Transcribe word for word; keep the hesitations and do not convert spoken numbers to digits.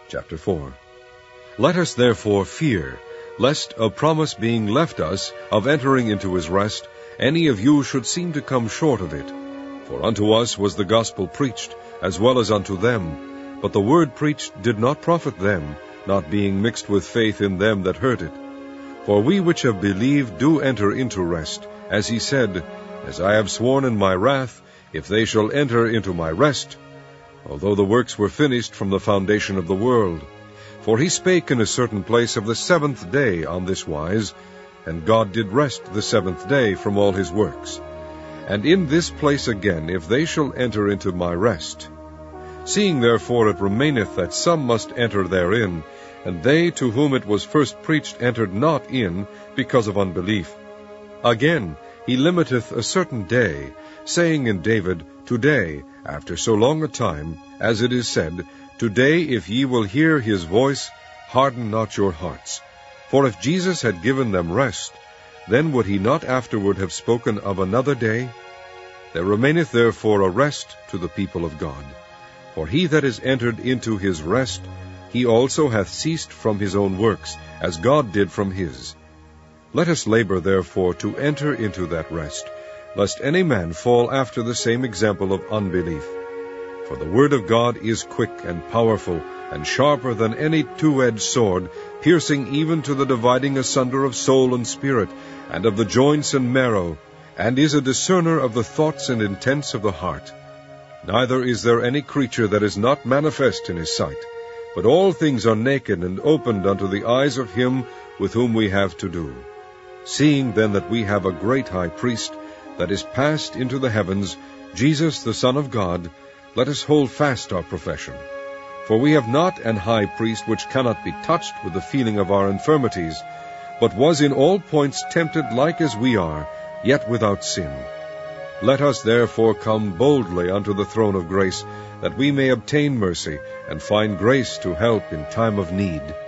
Chapter four. Let us therefore fear, lest a promise being left us of entering into his rest, any of you should seem to come short of it. For unto us was the gospel preached, as well as unto them. But the word preached did not profit them, not being mixed with faith in them that heard it. For we which have believed do enter into rest, as he said, As I have sworn in my wrath, if they shall enter into my rest, although the works were finished from the foundation of the world. For he spake in a certain place of the seventh day on this wise, and God did rest the seventh day from all his works. And in this place again, if they shall enter into my rest. Seeing therefore it remaineth that some must enter therein, and they to whom it was first preached entered not in, because of unbelief. Again, he limiteth a certain day, saying in David, Today, after so long a time, as it is said, Today, if ye will hear his voice, harden not your hearts. For if Jesus had given them rest, then would he not afterward have spoken of another day? There remaineth therefore a rest to the people of God. For he that is entered into his rest, he also hath ceased from his own works, as God did from his. Let us labor therefore to enter into that rest, lest any man fall after the same example of unbelief. For the word of God is quick and powerful, and sharper than any two-edged sword, piercing even to the dividing asunder of soul and spirit, and of the joints and marrow, and is a discerner of the thoughts and intents of the heart. Neither is there any creature that is not manifest in his sight, but all things are naked and opened unto the eyes of him with whom we have to do. Seeing then that we have a great high priest, that is passed into the heavens, Jesus the Son of God, let us hold fast our profession. For we have not an high priest which cannot be touched with the feeling of our infirmities, but was in all points tempted like as we are, yet without sin. Let us therefore come boldly unto the throne of grace, that we may obtain mercy, and find grace to help in time of need.